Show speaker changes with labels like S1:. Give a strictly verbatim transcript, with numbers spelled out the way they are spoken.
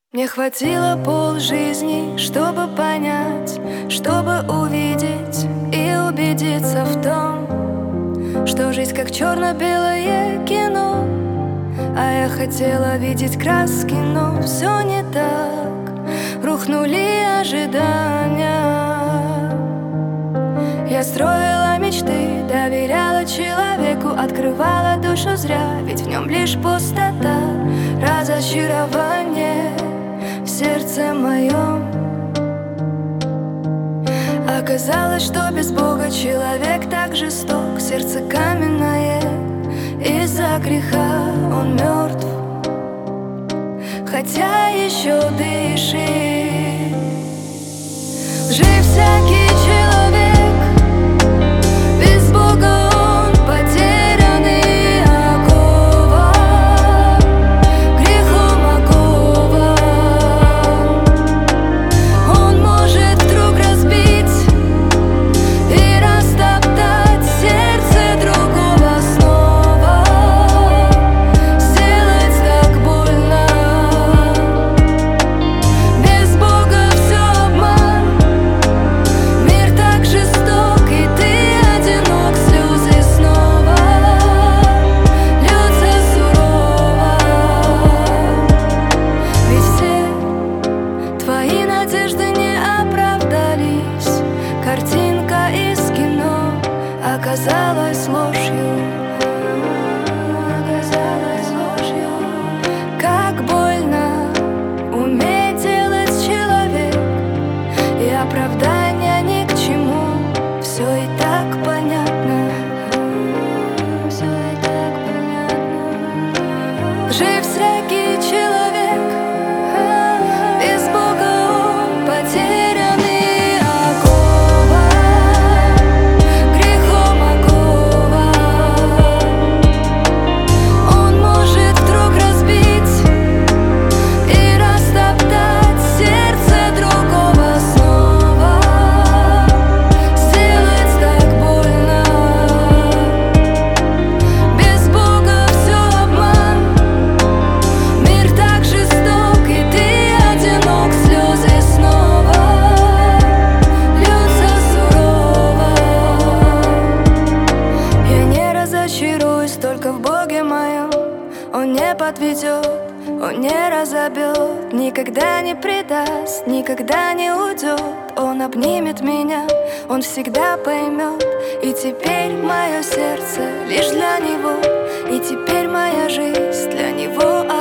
S1: Мне хватило полжизни, чтобы понять, чтобы увидеть и убедиться в том, что жизнь как черно-белое кино. А я хотела видеть краски, но все не так. Рухнули ожидания. Я строила мечты, доверяла человеку, открывала душу зря, ведь в нем лишь пустота, разочарование в сердце моем. Оказалось, что без Бога человек так жесток, сердце каменное, из-за греха он мертв, хотя еще дышит. Жив всякий человек, без Бога он потерянный, окован, грехом окован. Он может вдруг разбить и растоптать сердце другого снова, сделать так больно. Без Бога все обман, мир так жесток, и ты одинок, слезы снова льются сурово. Ведь все твои надежды не оправдались, картинка из кино оказалась ложью, оказалась ложью. Как больно уметь делать человек, и оправдания ни к чему, все и так понятно, все и так понятно. Жив всякий человек, без Бога он потерянный, окован, грехом окован. Он может вдруг разбить и растоптать сердце другого снова, сделать так больно. Без Бога все обман, мир так жесток, и ты одинок, слезы снова льются сурово. Я не разочаруюсь только в Боге моем, Он не подведет, Он не разобьет, никогда не предаст, никогда не уйдет. Он обнимет меня, Он всегда поймет. И теперь мое сердце лишь для Него, и теперь моя жизнь для Него.